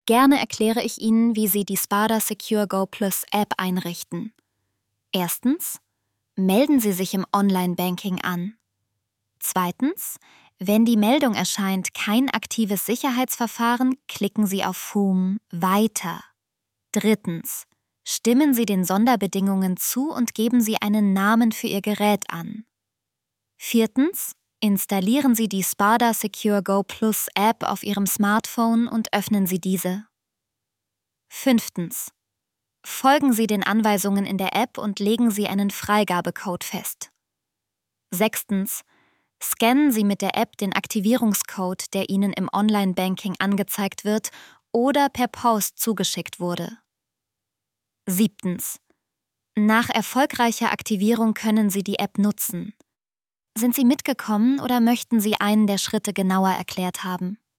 Gerne erkläre ich Ihnen, wie Sie die Spada Secure Go Plus App einrichten. Erstens, melden Sie sich im Online-Banking an. Zweitens, wenn die Meldung erscheint, kein aktives Sicherheitsverfahren, klicken Sie auf Home Weiter. Drittens, stimmen Sie den Sonderbedingungen zu und geben Sie einen Namen für Ihr Gerät an. Viertens, installieren Sie die Spada Secure Go Plus App auf Ihrem Smartphone und öffnen Sie diese. Fünftens, folgen Sie den Anweisungen in der App und legen Sie einen Freigabecode fest. Sechstens, scannen Sie mit der App den Aktivierungscode, der Ihnen im Online-Banking angezeigt wird oder per Post zugeschickt wurde. Siebtens, nach erfolgreicher Aktivierung können Sie die App nutzen. Sind Sie mitgekommen oder möchten Sie einen der Schritte genauer erklärt haben?